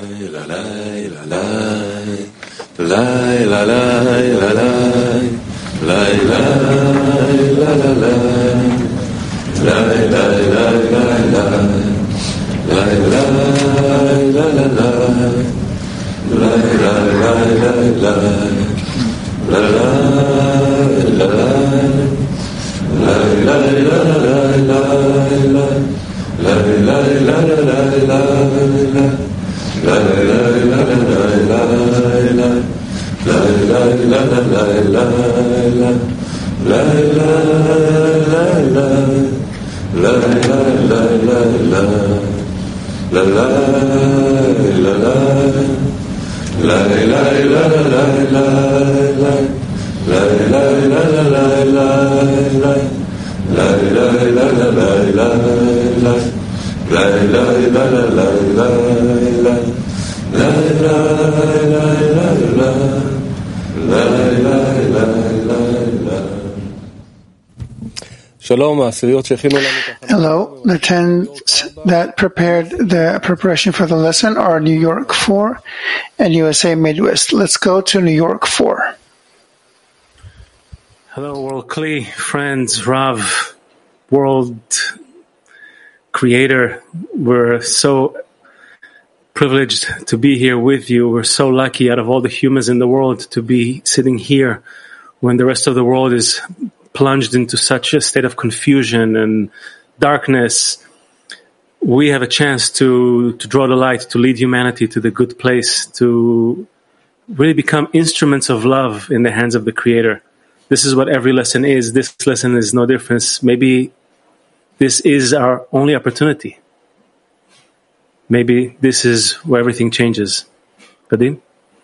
Hello, the tents that prepared the preparation for the lesson are New York 4 and USA Midwest. Let's go to New York 4. Hello, World Kli, friends, Rav, World Creator. We're so privileged to be here with you. We're so lucky out of all the humans in the world to be sitting here when the rest of the world is plunged into such a state of confusion and darkness. We have a chance to draw the light, to lead humanity to the good place, to really become instruments of love in the hands of the Creator. This is what every lesson is. This lesson is no difference. Maybe this is our only opportunity. Maybe this is where everything changes. Vadim?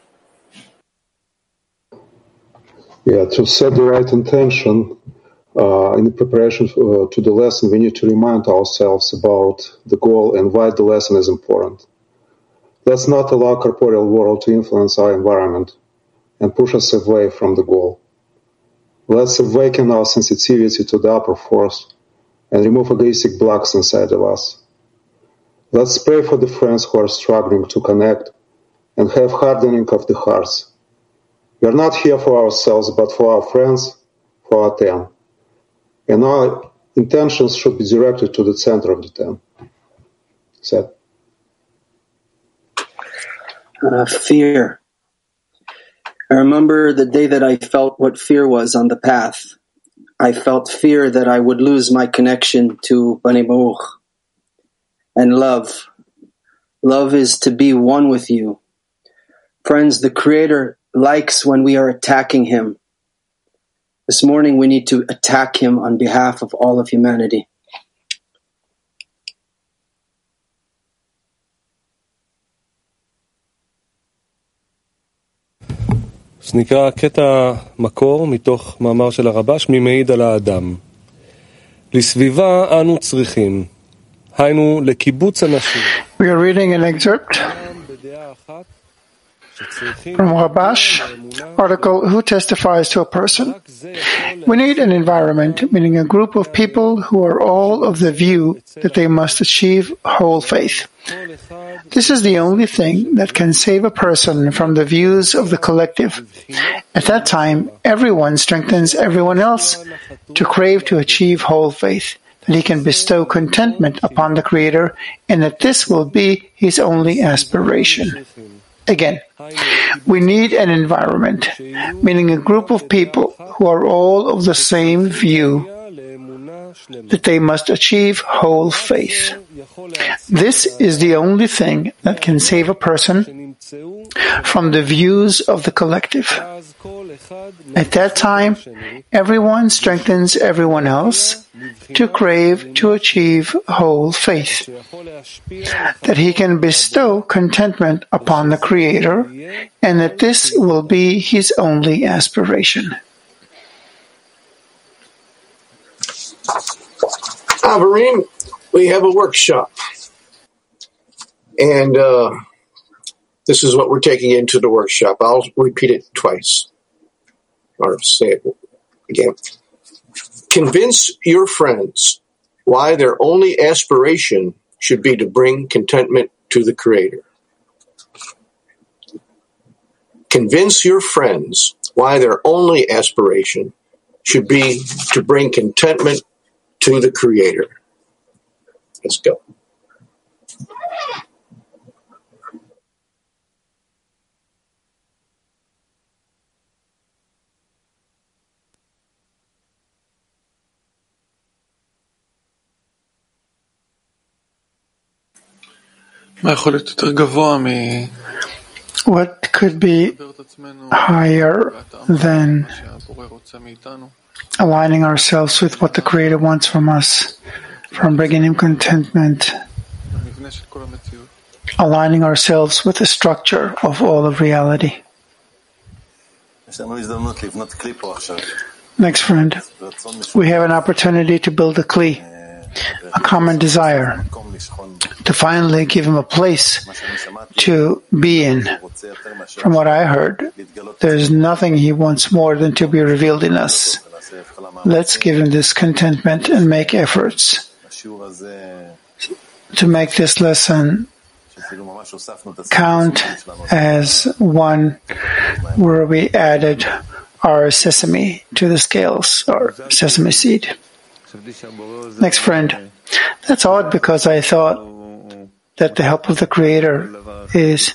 Yeah, to set the right intention in the preparation to the lesson, we need to remind ourselves about the goal and why the lesson is important. Let's not allow corporeal world to influence our environment and push us away from the goal. Let's awaken our sensitivity to the upper force and remove egoistic blocks inside of us. Let's pray for the friends who are struggling to connect and have hardening of the hearts. We are not here for ourselves, but for our friends, for our ten. And our intentions should be directed to the center of the ten. Said. Fear. I remember the day that I felt what fear was on the path. I felt fear that I would lose my connection to Bnei Baruch. And love. Love is to be one with you. Friends, the Creator likes when we are attacking Him. This morning we need to attack Him on behalf of all of humanity. אז נקרא קטע מקור מתוך מאמר של הרבש, מי מעיד על האדם. לסביבה אנו צריכים, היינו לקיבוץ אנשים. We are reading an excerpt from Rabash article, Who Testifies to a Person? We need an environment, meaning a group of people who are all of the view that they must achieve whole faith. This is the only thing that can save a person from the views of the collective. At that time, everyone strengthens everyone else to crave to achieve whole faith, that he can bestow contentment upon the Creator, and that this will be his only aspiration. Again, we need an environment, meaning a group of people who are all of the same view that they must achieve whole faith. This is the only thing that can save a person from the views of the collective. At that time, everyone strengthens everyone else to crave to achieve whole faith, that he can bestow contentment upon the Creator, and that this will be his only aspiration. Avarim, we have a workshop, and this is what we're taking into the workshop. I'll repeat it twice, or say it again. Convince your friends why their only aspiration should be to bring contentment to the Creator. Convince your friends why their only aspiration should be to bring contentment to the Creator. Let's go. What could be higher than aligning ourselves with what the Creator wants from us, from bringing Him contentment, aligning ourselves with the structure of all of reality? Next friend, we have an opportunity to build a kli, a common desire, to finally give Him a place to be in. From what I heard, there's nothing He wants more than to be revealed in us. Let's give Him this contentment and make efforts to make this lesson count as one where we added our sesame to the scales, or sesame seed. Next friend, that's odd because I thought that the help of the Creator is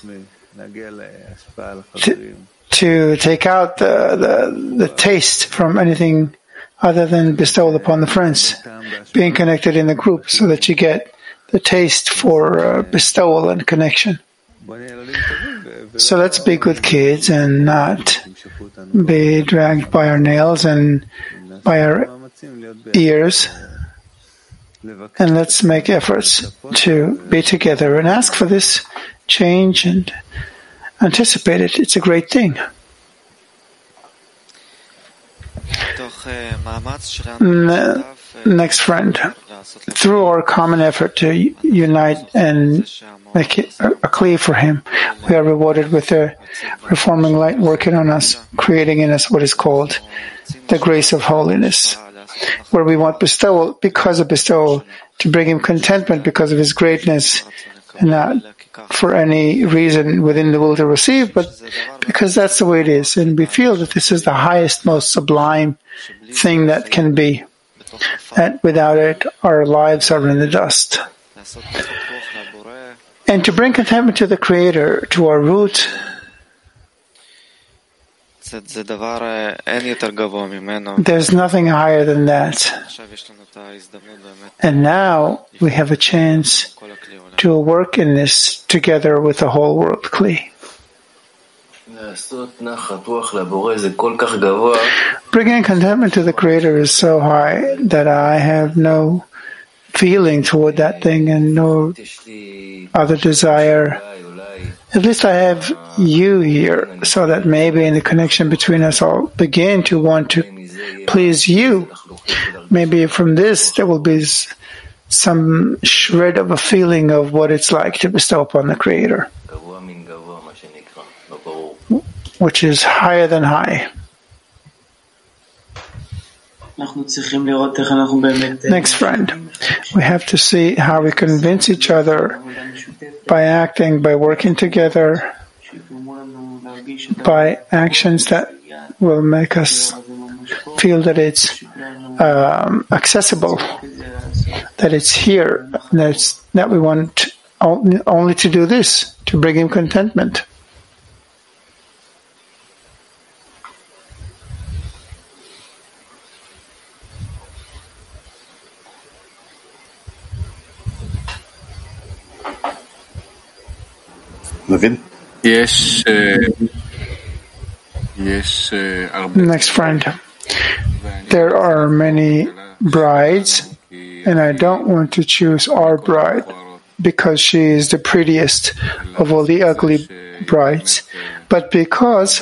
to take out the taste from anything other than bestowal upon the friends, being connected in the group so that you get the taste for bestowal and connection. So let's be good kids and not be dragged by our nails and by our ears, and let's make efforts to be together and ask for this change and anticipate it. It's a great thing. Next friend, through our common effort to unite and make it a kli for Him, we are rewarded with the reforming light working on us, creating in us what is called the grace of holiness, where we want bestowal because of bestowal, to bring Him contentment because of His greatness, and not for any reason within the will to receive, but because that's the way it is. And we feel that this is the highest, most sublime thing that can be. That without it, our lives are in the dust. And to bring contentment to the Creator, to our root, there's nothing higher than that. And now we have a chance to work in this together with the whole world kli. Bringing contentment to the Creator is so high that I have no feeling toward that thing and no other desire. At least I have you here, so that maybe in the connection between us I'll begin to want to please you. Maybe from this there will be some shred of a feeling of what it's like to bestow upon the Creator, which is higher than high. Next friend, we have to see how we convince each other by acting, by working together, by actions that will make us feel that it's accessible, that it's here, that we want only to do this, to bring Him contentment. Next friend, there are many brides, and I don't want to choose our bride because she is the prettiest of all the ugly brides, but because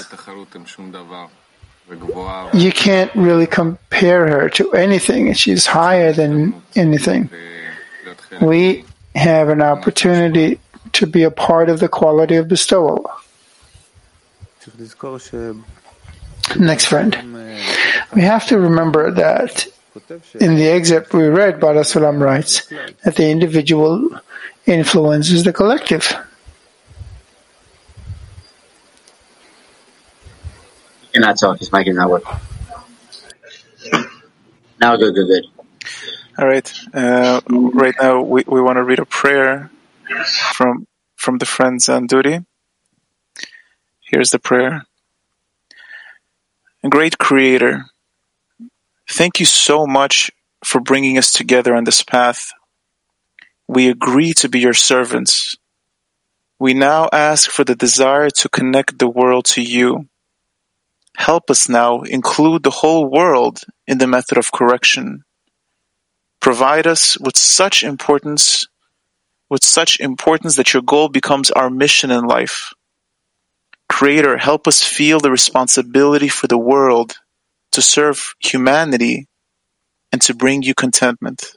you can't really compare her to anything. She's higher than anything. We have an opportunity to be a part of the quality of bestowal. Next friend, we have to remember that in the excerpt we read, Baal HaSulam writes that the individual influences the collective. cannot talk. His mic is not working. Now, good. All right. Right now, we want to read a prayer from the friends on duty. Here's the prayer. Great Creator, thank you so much for bringing us together on this path. We agree to be your servants. We now ask for the desire to connect the world to you. Help us now include the whole world in the method of correction. Provide us with such importance that your goal becomes our mission in life. Creator, help us feel the responsibility for the world to serve humanity and to bring you contentment.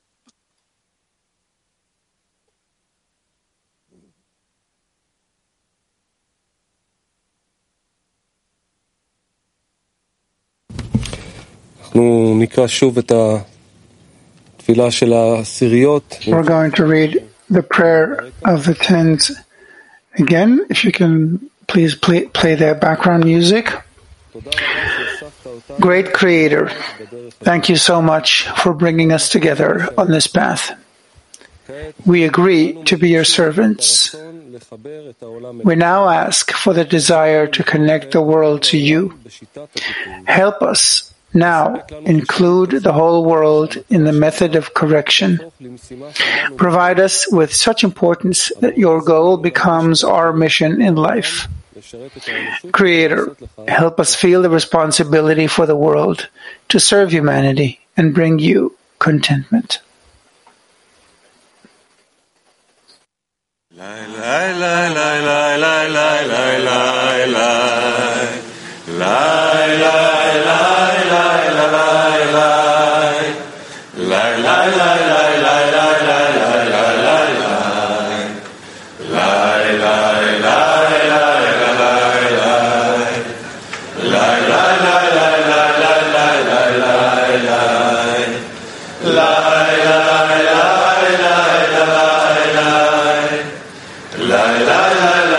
We're going to read the prayer of the tens again. If you can please play their background music. Great Creator, thank you so much for bringing us together on this path. We agree to be your servants. We now ask for the desire to connect the world to you. Help us now include the whole world in the method of correction. Provide us with such importance that your goal becomes our mission in life. Creator, help us feel the responsibility for the world to serve humanity and bring you contentment. La